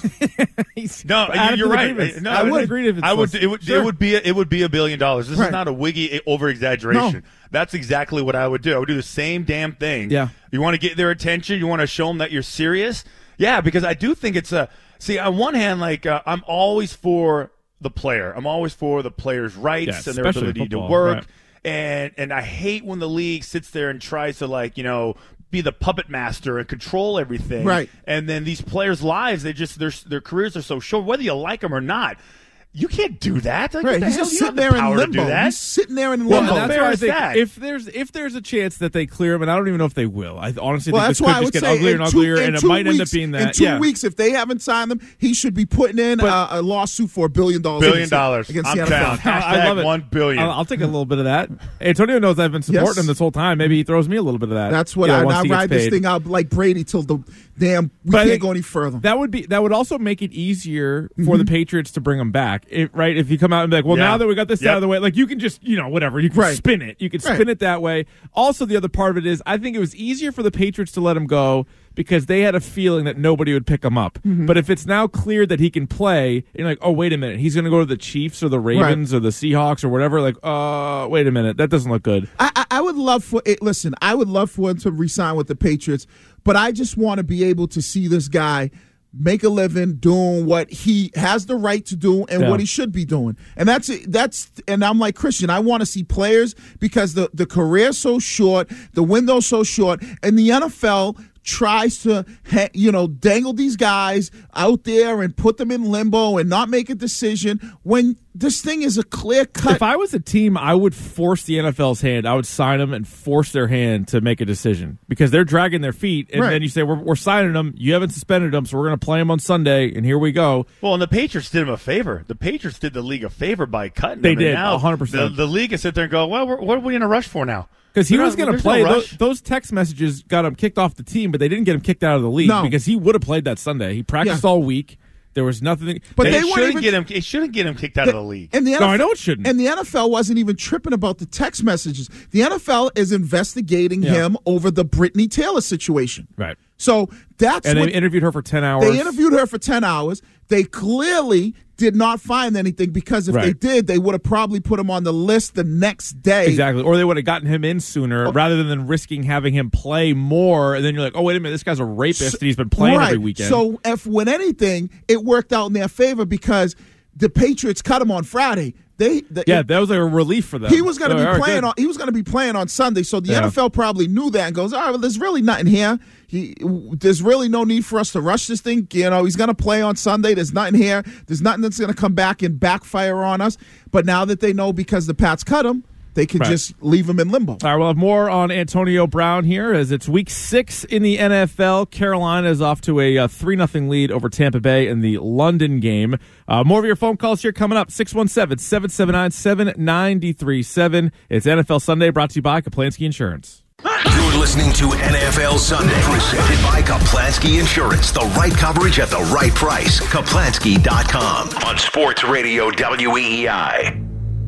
No, Add it you're to the right. grievance. No, I would would agree if it's I would. supposed- It would. Sure. It would be. A, it would be a billion dollars. This Right. is not a wiggy over exaggeration. No. That's exactly what I would do. I would do the same damn thing. Yeah. You want to get their attention. You want to show them that you're serious. Yeah, because I do think it's a. See, on one hand, like uh, I'm always for the player. I'm always for the player's rights Yeah, and their especially ability football, to work. right. And and I hate when the league sits there and tries to like you know be the puppet master and control everything. Right. And then these players' lives, they just their their careers are so short. Whether you like them or not, you can't do that. Like, Right, what the he's hell? just You don't sitting have the there in power to do limbo. that. He's sitting there in Well, limbo. How and that's fair why I is think that? if there's if there's a chance that they clear him, and I don't even know if they will. I honestly Well, think that's this why could I just would get say uglier in and two- uglier, in and it two might end up weeks- being that. In two yeah. weeks, if they haven't signed them, he should be putting in But- uh, a lawsuit for a billion dollars. Billion against- dollars. against I'm the N F L. down. I love Hashtag it. one billion. I'll, I'll take a little bit of that. Antonio knows I've been supporting Yes. him this whole time. Maybe he throws me a little bit of that. That's what Yeah, I, once I he gets ride this paid. thing out like Brady till the damn we But I can't think go any further. That would be that would also make it easier for the Patriots to bring him back, It- right? If you come out and be like, well, Yeah. now that we got this Yep. out of the way, like you can just you know whatever you can Right. spin it, you can Right. spin it that way. Also, the other part of it is I think it was easier for the Patriots to let him go because they had a feeling that nobody would pick him up. But if it's now clear that he can play, and you're like, oh wait a minute, he's going to go to the Chiefs or the Ravens or the Seahawks or whatever. Like, uh, wait a minute, that doesn't look good. I, I, I would love for it. Listen, I would love for him to resign with the Patriots, but I just want to be able to see this guy make a living doing what he has the right to do and Yeah. what he should be doing. And that's that's and I'm like Christian, I want to see players because the the career's so short, the window's so short, and the N F L tries to ha- you know dangle these guys out there and put them in limbo and not make a decision when this thing is a clear cut. If I was a team, I would force the N F L's hand. I would sign them and force their hand to make a decision because they're dragging their feet. And Right. then you say, we're, we're signing them. You haven't suspended them, so we're going to play them on Sunday, and here we go. Well, and the Patriots did him a favor. The Patriots did the league a favor by cutting They him. did, And now one hundred percent. The, the league can sit there and go, well, we're, what are we in a rush for now? Because he We're was not- going to there's play. no those, rush. those text messages got him kicked off the team, but they didn't get him kicked out of the league No. because he would have played that Sunday. He practiced Yeah. all week. There was nothing. But They, they weren't shouldn't even- get him. It shouldn't get him kicked out of the league. And the N F L, No, I know it shouldn't. And the N F L wasn't even tripping about the text messages. The N F L is investigating Yeah. him over the Brittany Taylor situation. right. So that's And what they interviewed her for ten hours. they interviewed her for ten hours. They clearly did not find anything because if Right. they did, they would have probably put him on the list the next day. Exactly. Or they would have gotten him in sooner rather than risking having him play more. And then you're like, oh, wait a minute, this guy's a rapist and he's been playing right. every weekend. So if when anything, it worked out in their favor because the Patriots cut him on Friday. They the, yeah, that was like a relief for them. He was going to They're be like, "All right, playing good." on. He was going to be playing on Sunday, so the Yeah. N F L probably knew that and goes, "All right, well, there's really nothing here. He, there's really no need for us to rush this thing. You know, he's going to play on Sunday. There's nothing here. There's nothing that's going to come back and backfire on us. But now that they know because the Pats cut him, they can Right. just leave him in limbo." All right, we'll have more on Antonio Brown here as it's week six in the N F L. Carolina is off to a uh, three nothing lead over Tampa Bay in the London game. Uh, more of your phone calls here coming up. six one seven, seven seven nine, seven nine three seven. It's N F L Sunday brought to you by Kaplansky Insurance. You're listening to N F L Sunday, presented by Kaplansky Insurance. The right coverage at the right price. Kaplansky dot com on Sports Radio W E E I.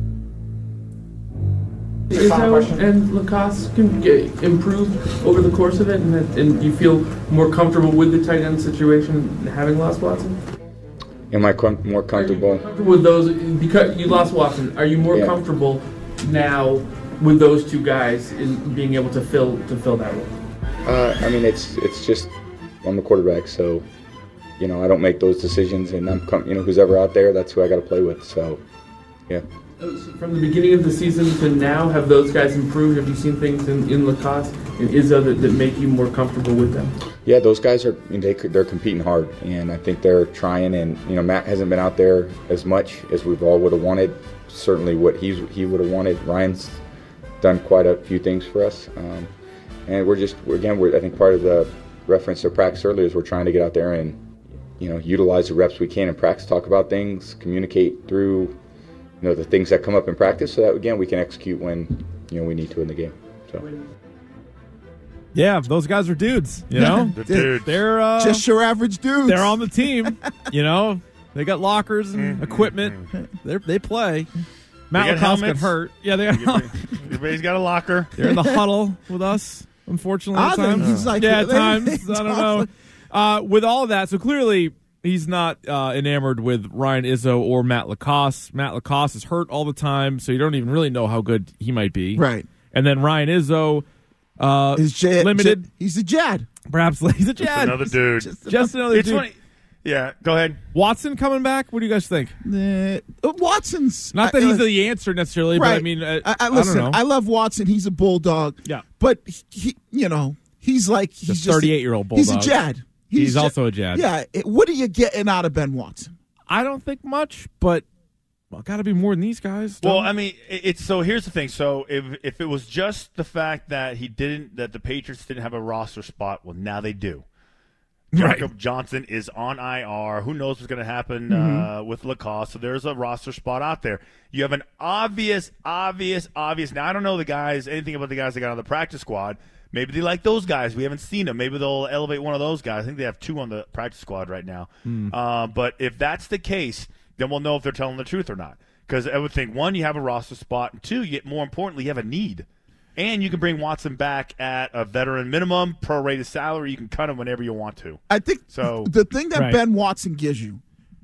Izzo and Lacoste can get improved over the course of it, and, that, and you feel more comfortable with the tight end situation having lost Watson? Am I com- more comfortable? Comfortable with those because you lost Watson. Are you more Yeah. comfortable now with those two guys in being able to fill to fill that role? Uh, I mean, it's it's just I'm the quarterback, so you know I don't make those decisions, and I'm you know who's ever out there, that's who I got to play with. So yeah. From the beginning of the season to now, have those guys improved? Have you seen things in, in Lacoste and Izzo that, that make you more comfortable with them? Yeah, those guys are I mean, they they're competing hard, and I think they're trying. And you know, Matt hasn't been out there as much as we've all would have wanted. Certainly, what he's he would have wanted. Ryan's done quite a few things for us, um, and we're just we're, again. We're, I think part of the reference to practice earlier is we're trying to get out there and you know utilize the reps we can in practice, talk about things, communicate through. You know the things that come up in practice, so that again we can execute when you know we need to in the game. So, yeah, those guys are dudes. You know, the dudes. They're uh, just your average dudes. They're on the team. You know, they got lockers and equipment. They they play. Matt Lacoste got hurt. Yeah, they got. Everybody's got a locker. They're in the huddle with us. Unfortunately, at I times. think he's like yeah, at they- times. they I don't talk- know. Uh, with all of that, so clearly. He's not uh, enamored with Ryan Izzo or Matt Lacoste. Matt Lacoste is hurt all the time, so you don't even really know how good he might be. Right. And then Ryan Izzo, uh, Is Jad, limited. Jad- he's a Jad. Perhaps he's a Just Jad. another dude. Just, Just another It's dude. funny. Yeah, go ahead. Watson coming back? What do you guys think? Uh, Watson's Not that I- he's the answer necessarily, right. but I mean, uh, I, I, listen, I don't know. I love Watson. He's a bulldog. Yeah. But he, he you know, he's like he's a just thirty-eight-year-old He's a bulldog. Jad. He's ju- also a Jad. Yeah. It, what are you getting out of Ben Watson? I don't think much, but well, got to be more than these guys. Well, don't I mean, it- it's so. Here's the thing. So, if if it was just the fact that he didn't, that the Patriots didn't have a roster spot, well, now they do. Right. Jacob Johnson is on I R. Who knows what's going to happen Mm-hmm. uh, with Lacoste? So there's a roster spot out there. You have an obvious, obvious, obvious. Now I don't know the guys, anything about the guys that got on the practice squad. Maybe they like those guys. We haven't seen them. Maybe they'll elevate one of those guys. I think they have two on the practice squad right now. Hmm. Uh, but if that's the case, then we'll know if they're telling the truth or not. Because I would think, one, you have a roster spot, and two, you get, more importantly, you have a need. And you can bring Watson back at a veteran minimum, prorated salary. You can cut him whenever you want to. I think So- the thing that Right. Ben Watson gives you,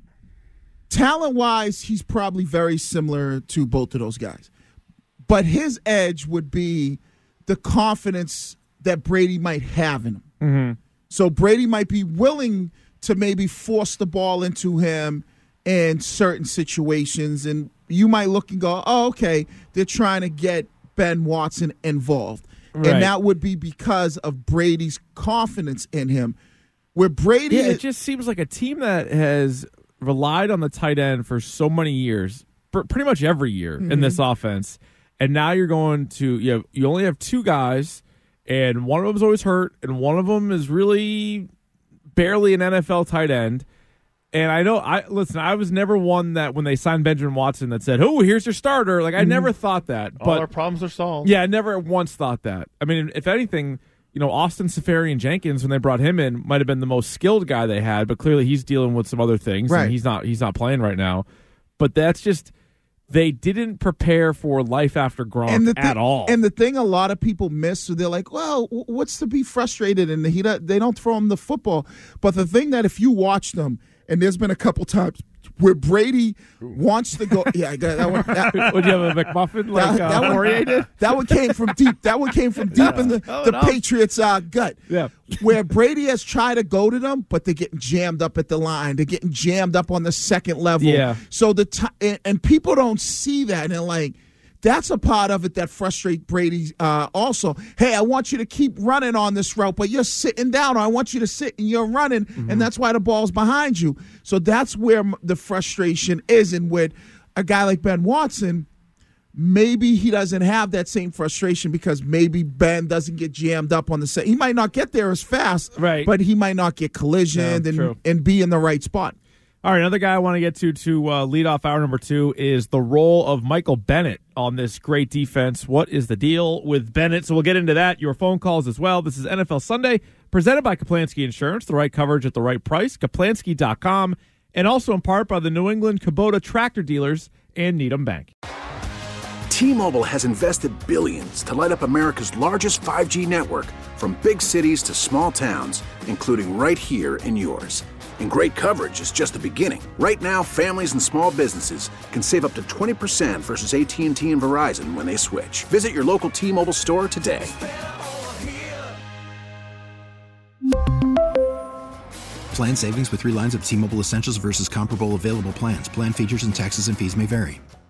talent-wise, he's probably very similar to both of those guys. But his edge would be the confidence that Brady might have in him. Mm-hmm. So Brady might be willing to maybe force the ball into him in certain situations, and you might look and go, oh, okay, they're trying to get Ben Watson involved. Right. And that would be because of Brady's confidence in him. Where Brady Yeah, is, it just seems like a team that has relied on the tight end for so many years, pr- pretty much every year Mm-hmm. in this offense, and now you're going to you have, you only have two guys, and one of them's always hurt, and one of them is really barely an N F L tight end. And I know, I listen. I was never one that when they signed Benjamin Watson that said, "Oh, here's your starter." Like I never thought that. All But our problems are solved. yeah, I never once thought that. I mean, if anything, you know, Austin Safarian Jenkins, when they brought him in, might have been the most skilled guy they had, but clearly he's dealing with some other things, Right. and he's not he's not playing right now. But that's just they didn't prepare for life after Gronk and the at thing, all. And the thing a lot of people miss, so they're like, well, w- what's to be frustrated? And he do- they don't throw him the football. But the thing that if you watch them, and there's been a couple times where Brady wants to go. Yeah, I got that one. That, Would you have a McMuffin like that, uh, that Poirier one, did? that one came from deep. That one came from deep in the, the no. Patriots' uh, gut. Yeah. Where Brady has tried to go to them, but they're getting jammed up at the line. They're getting jammed up on the second level. Yeah. So the t- and, and people don't see that, and they're like, that's a part of it that frustrates Brady uh, also. Hey, I want you to keep running on this route, but you're sitting down. Or I want you to sit and you're running, Mm-hmm. and that's why the ball's behind you. So that's where m- the frustration is. And with a guy like Ben Watson, maybe he doesn't have that same frustration because maybe Ben doesn't get jammed up on the set. He might not get there as fast, Right. but he might not get collisioned Yeah, and, true. and be in the right spot. All right, another guy I want to get to to uh, lead off hour number two is the role of Michael Bennett on this great defense. What is the deal with Bennett? So we'll get into that. Your phone calls as well. This is N F L Sunday, presented by Kaplansky Insurance. The right coverage at the right price. Kaplansky dot com, and also in part by the New England Kubota Tractor Dealers and Needham Bank. T-Mobile has invested billions to light up America's largest five G network, from big cities to small towns, including right here in yours. And great coverage is just the beginning. Right now, families and small businesses can save up to twenty percent versus A T and T and Verizon when they switch. Visit your local T-Mobile store today. Plan savings with three lines of T-Mobile Essentials versus comparable available plans. Plan features and taxes and fees may vary.